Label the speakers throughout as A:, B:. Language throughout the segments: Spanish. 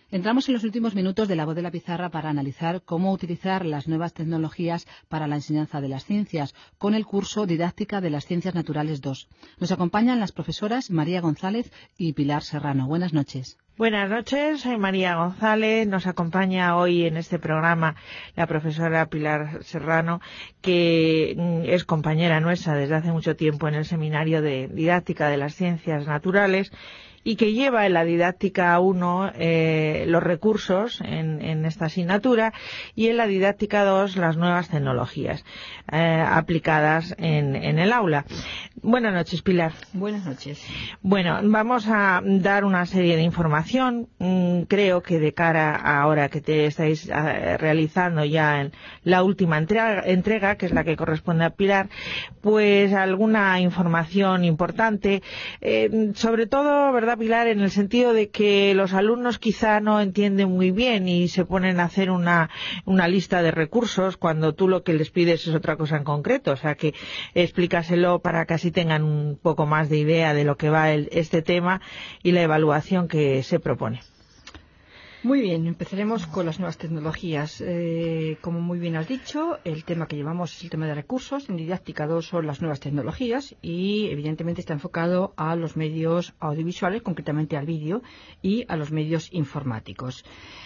A: Entramos en los últimos minutos de La Voz de la Pizarra para analizar cómo utilizar las nuevas tecnologías para la enseñanza de las ciencias, con el curso Didáctica de las Ciencias Naturales 2. Nos acompañan las profesoras María González y Pilar Serrano. Buenas noches.
B: Buenas noches, soy María González. Nos acompaña hoy en este programa la profesora Pilar Serrano, que es compañera nuestra desde hace mucho tiempo en el Seminario de Didáctica de las Ciencias Naturales y que lleva en la didáctica 1 los recursos en esta asignatura y en la didáctica 2 las nuevas tecnologías aplicadas en el aula. Buenas noches, Pilar.
C: Buenas noches.
B: Bueno, vamos a dar una serie de información. Creo que de cara a ahora que te estáis realizando ya en la última entrega, que es la que corresponde a Pilar, pues alguna información importante, sobre todo, ¿verdad, Pilar? En el sentido de que los alumnos quizá no entienden muy bien y se ponen a hacer una lista de recursos cuando tú lo que les pides es otra cosa en concreto. O sea, que explícaselo para que así tengan un poco más de idea de lo que va este tema y la evaluación que se propone.
C: Muy bien, empezaremos con las nuevas tecnologías. Como muy bien has dicho, el tema que llevamos es el tema de recursos. En Didáctica 2 son las nuevas tecnologías y evidentemente está enfocado a los medios audiovisuales, concretamente al vídeo, y a los medios informáticos.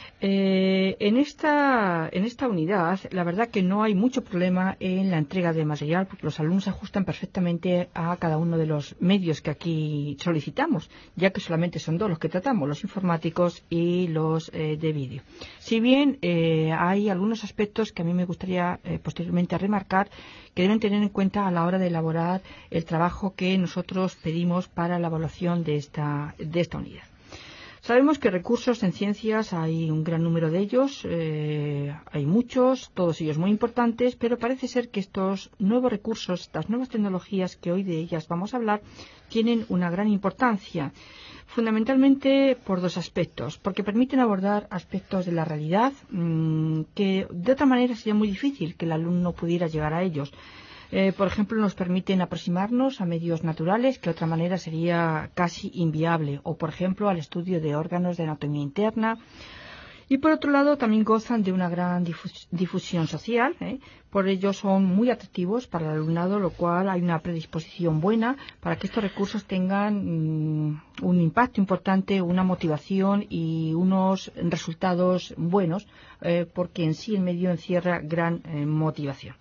C: En esta unidad, la verdad que no hay mucho problema en la entrega de material, porque los alumnos se ajustan perfectamente a cada uno de los medios que aquí solicitamos, ya que solamente son dos los que tratamos, los informáticos y los de vídeo. Si bien hay algunos aspectos que a mí me gustaría posteriormente remarcar, que deben tener en cuenta a la hora de elaborar el trabajo que nosotros pedimos para la evaluación de esta unidad. Sabemos que recursos en ciencias hay un gran número de ellos, hay muchos, todos ellos muy importantes, pero parece ser que estos nuevos recursos, estas nuevas tecnologías que hoy de ellas vamos a hablar, tienen una gran importancia, fundamentalmente por dos aspectos, porque permiten abordar aspectos de la realidad que de otra manera sería muy difícil que el alumno pudiera llegar a ellos. Por ejemplo, nos permiten aproximarnos a medios naturales que de otra manera sería casi inviable, o por ejemplo al estudio de órganos de anatomía interna. Y por otro lado también gozan de una gran difusión social, por ello son muy atractivos para el alumnado, lo cual hay una predisposición buena para que estos recursos tengan un impacto importante, una motivación y unos resultados buenos, porque en sí el medio encierra gran motivación.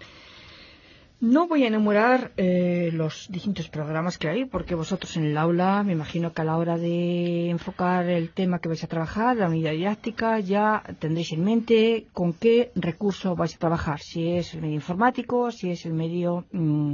C: No voy a enumerar los distintos programas que hay, porque vosotros en el aula, me imagino que a la hora de enfocar el tema que vais a trabajar, la unidad didáctica, ya tendréis en mente con qué recurso vais a trabajar, si es el medio informático, si es el medio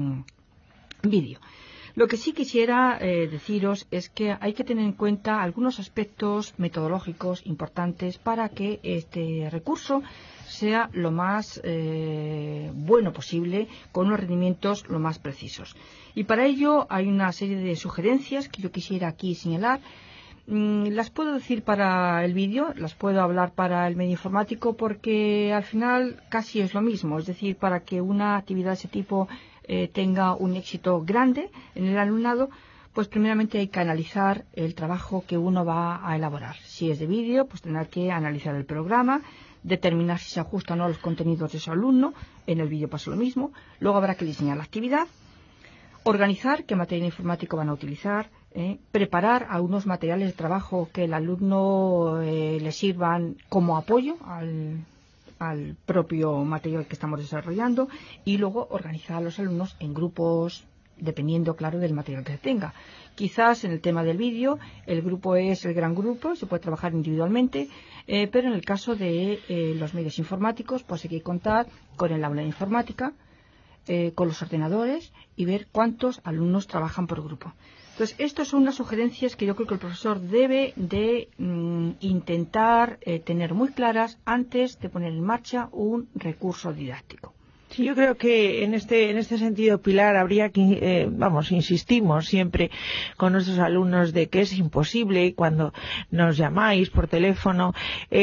C: vídeo. Lo que sí quisiera deciros es que hay que tener en cuenta algunos aspectos metodológicos importantes para que este recurso sea lo más bueno posible, con unos rendimientos lo más precisos. Y para ello hay una serie de sugerencias que yo quisiera aquí señalar. Las puedo decir para el vídeo, las puedo hablar para el medio informático, porque al final casi es lo mismo. Es decir, para que una actividad de ese tipo tenga un éxito grande en el alumnado, pues primeramente hay que analizar el trabajo que uno va a elaborar. Si es de vídeo, pues tendrá que analizar el programa, determinar si se ajusta o no a los contenidos de su alumno. En el vídeo pasa lo mismo. Luego habrá que diseñar la actividad, organizar qué material informático van a utilizar, preparar algunos materiales de trabajo que el alumno le sirvan como apoyo al propio material que estamos desarrollando, y luego organizar a los alumnos en grupos, dependiendo, claro, del material que se tenga. Quizás en el tema del vídeo, el grupo es el gran grupo, se puede trabajar individualmente, pero en el caso de los medios informáticos, pues hay que contar con el aula de informática, con los ordenadores y ver cuántos alumnos trabajan por grupo. Entonces, estas son unas sugerencias que yo creo que el profesor debe de intentar tener muy claras antes de poner en marcha un recurso didáctico.
B: Sí, yo creo que en este sentido, Pilar, habría que, insistimos siempre con nuestros alumnos de que es imposible, y cuando nos llamáis por teléfono,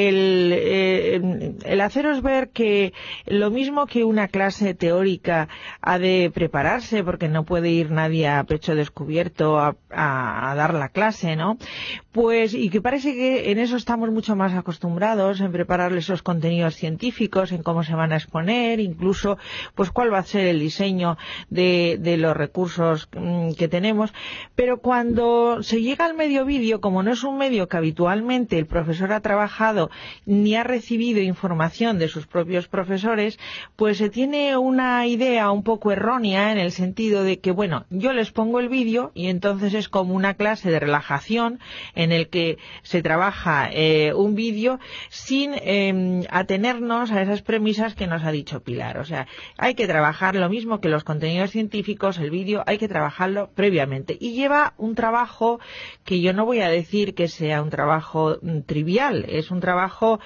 B: el haceros ver que lo mismo que una clase teórica ha de prepararse, porque no puede ir nadie a pecho descubierto a dar la clase, ¿no? Pues, y que parece que en eso estamos mucho más acostumbrados, en prepararles esos contenidos científicos, en cómo se van a exponer, incluso pues cuál va a ser el diseño de los recursos que tenemos. Pero cuando se llega al medio vídeo, como no es un medio que habitualmente el profesor ha trabajado ni ha recibido información de sus propios profesores, pues se tiene una idea un poco errónea en el sentido de que, bueno, yo les pongo el vídeo y entonces es como una clase de relajación en el que se trabaja un vídeo sin atenernos a esas premisas que nos ha dicho Pilar. O sea, hay que trabajar lo mismo que los contenidos científicos, el vídeo hay que trabajarlo previamente. Y lleva un trabajo que yo no voy a decir que sea un trabajo trivial, es un trabajo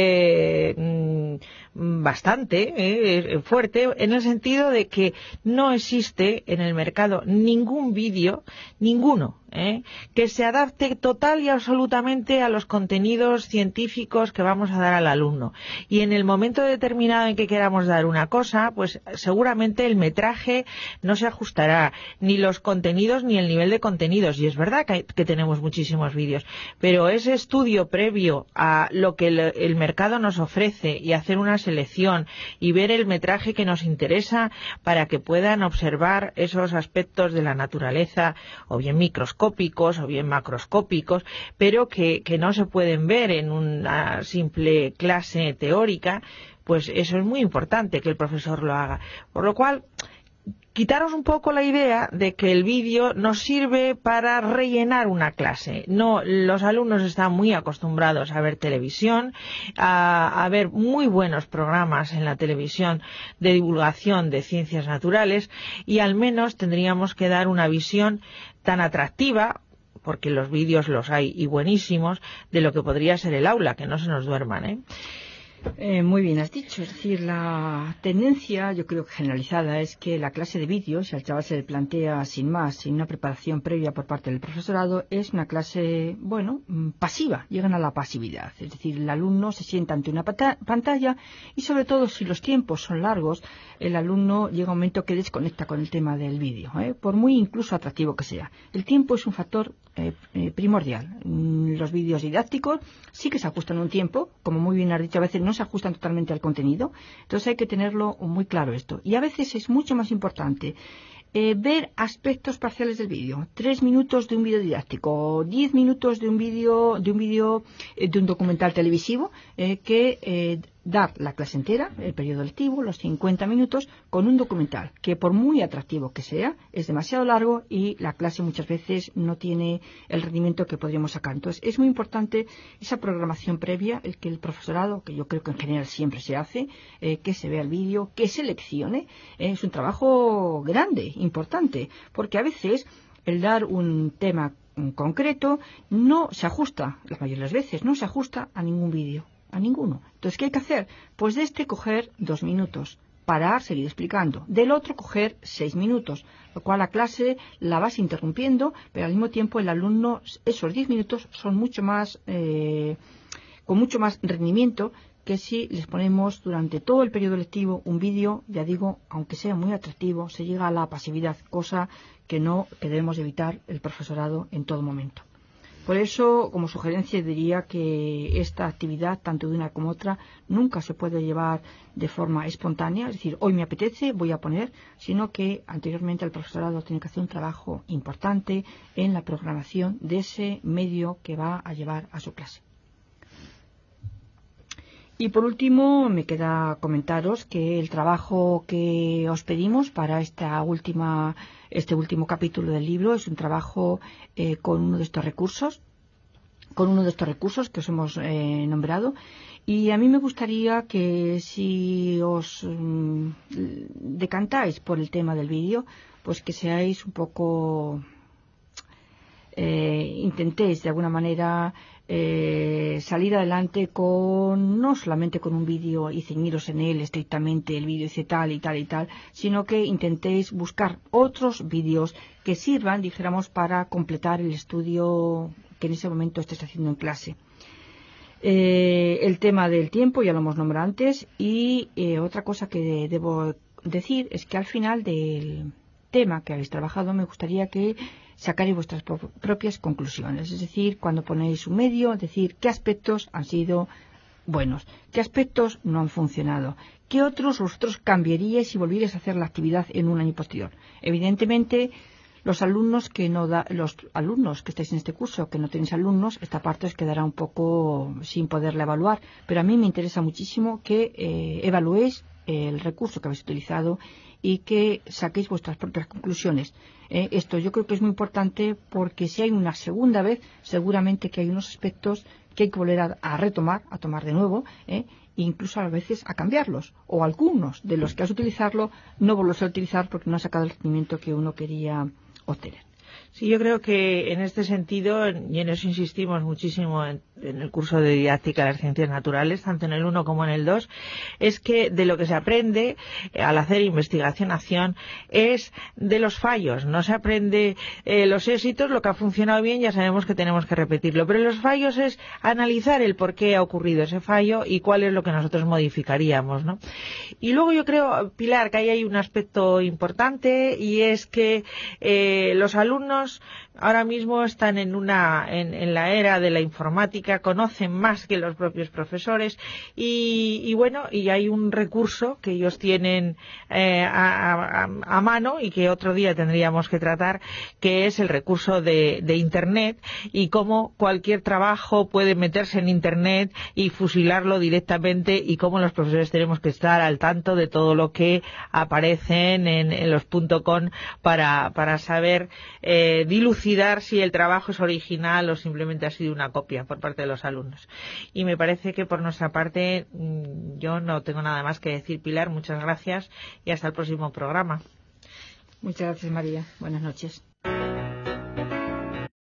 B: bastante fuerte, en el sentido de que no existe en el mercado ningún vídeo, ninguno, que se adapte total y absolutamente a los contenidos científicos que vamos a dar al alumno. Y en el momento determinado en que queramos dar una cosa, pues seguramente el metraje no se ajustará, ni los contenidos ni el nivel de contenidos. Y es verdad que tenemos muchísimos vídeos, pero ese estudio previo a lo que el mercado nos ofrece y hacer una selección y ver el metraje que nos interesa para que puedan observar esos aspectos de la naturaleza, o bien microscópicos o bien macroscópicos, pero que no se pueden ver en una simple clase teórica, pues eso es muy importante que el profesor lo haga. Por lo cual, quitaros un poco la idea de que el vídeo nos sirve para rellenar una clase. No, los alumnos están muy acostumbrados a ver televisión, a ver muy buenos programas en la televisión de divulgación de ciencias naturales, y al menos tendríamos que dar una visión tan atractiva, porque los vídeos los hay y buenísimos, de lo que podría ser el aula, que no se nos duerman,
C: Muy bien has dicho, es decir, la tendencia, yo creo que generalizada, es que la clase de vídeos, si al chaval se le plantea sin más, sin una preparación previa por parte del profesorado, es una clase, bueno, pasiva, llegan a la pasividad, es decir, el alumno se sienta ante una pantalla y sobre todo si los tiempos son largos, el alumno llega a un momento que desconecta con el tema del vídeo, por muy incluso atractivo que sea. El tiempo es un factor primordial. Los vídeos didácticos sí que se ajustan a un tiempo, como muy bien has dicho, a veces no se ajustan totalmente al contenido, entonces hay que tenerlo muy claro esto. Y a veces es mucho más importante ver aspectos parciales del vídeo, 3 minutos de un vídeo didáctico, 10 minutos de un documental televisivo, que dar la clase entera, el periodo lectivo, los 50 minutos, con un documental, que por muy atractivo que sea, es demasiado largo y la clase muchas veces no tiene el rendimiento que podríamos sacar. Entonces, es muy importante esa programación previa, el que el profesorado, que yo creo que en general siempre se hace, que se vea el vídeo, que seleccione, es un trabajo grande, importante, porque a veces el dar un tema concreto no se ajusta, la mayoría de las veces, no se ajusta a ningún vídeo. A ninguno. Entonces, ¿qué hay que hacer? Pues de este coger 2 minutos, parar, seguir explicando. Del otro coger 6 minutos, lo cual la clase la vas interrumpiendo, pero al mismo tiempo el alumno, esos 10 minutos son mucho más, con mucho más rendimiento que si les ponemos durante todo el periodo lectivo un vídeo, ya digo, aunque sea muy atractivo, se llega a la pasividad, cosa que debemos evitar el profesorado en todo momento. Por eso, como sugerencia, diría que esta actividad, tanto de una como otra, nunca se puede llevar de forma espontánea, es decir, hoy me apetece, voy a poner, sino que anteriormente el profesorado tiene que hacer un trabajo importante en la programación de ese medio que va a llevar a su clase. Y por último, me queda comentaros que el trabajo que os pedimos para este último capítulo del libro es un trabajo con uno de estos recursos, que os hemos nombrado. Y a mí me gustaría que si os decantáis por el tema del vídeo, pues que seáis un poco, intentéis de alguna manera salir adelante no solamente con un vídeo y ceñiros en él estrictamente, el vídeo dice tal y tal y tal, sino que intentéis buscar otros vídeos que sirvan, dijéramos, para completar el estudio que en ese momento estés haciendo en clase. El tema del tiempo ya lo hemos nombrado antes, y otra cosa que debo decir es que al final del tema que habéis trabajado me gustaría que sacaréis vuestras propias conclusiones. Es decir, cuando ponéis un medio, decir qué aspectos han sido buenos, qué aspectos no han funcionado, qué otros vosotros cambiaríais si volvierais a hacer la actividad en un año posterior. Evidentemente, los alumnos que estáis en este curso, que no tenéis alumnos, esta parte os quedará un poco sin poderla evaluar, pero a mí me interesa muchísimo que evaluéis el recurso que habéis utilizado y que saquéis vuestras propias conclusiones. Esto yo creo que es muy importante, porque si hay una segunda vez, seguramente que hay unos aspectos que hay que volver a retomar, a tomar de nuevo, incluso a veces a cambiarlos, o algunos de los que has utilizado no volverlos a utilizar porque no has sacado el rendimiento que uno quería obtener.
B: Sí, yo creo que en este sentido, y en eso insistimos muchísimo en el curso de didáctica de las ciencias naturales, tanto en el 1 como en el 2, es que de lo que se aprende al hacer investigación-acción es de los fallos. No se aprende los éxitos, lo que ha funcionado bien ya sabemos que tenemos que repetirlo, pero los fallos es analizar el por qué ha ocurrido ese fallo y cuál es lo que nosotros modificaríamos, ¿no? Y luego yo creo, Pilar, que ahí hay un aspecto importante, y es que los alumnos ahora mismo están en la era de la informática, conocen más que los propios profesores, y hay un recurso que ellos tienen a mano y que otro día tendríamos que tratar, que es el recurso de Internet, y cómo cualquier trabajo puede meterse en Internet y fusilarlo directamente, y cómo los profesores tenemos que estar al tanto de todo lo que aparece en los .com para saber dilucidar si el trabajo es original o simplemente ha sido una copia por parte de los alumnos. Y me parece que por nuestra parte yo no tengo nada más que decir. Pilar, muchas gracias y hasta el próximo programa.
C: Muchas gracias, María. Buenas noches.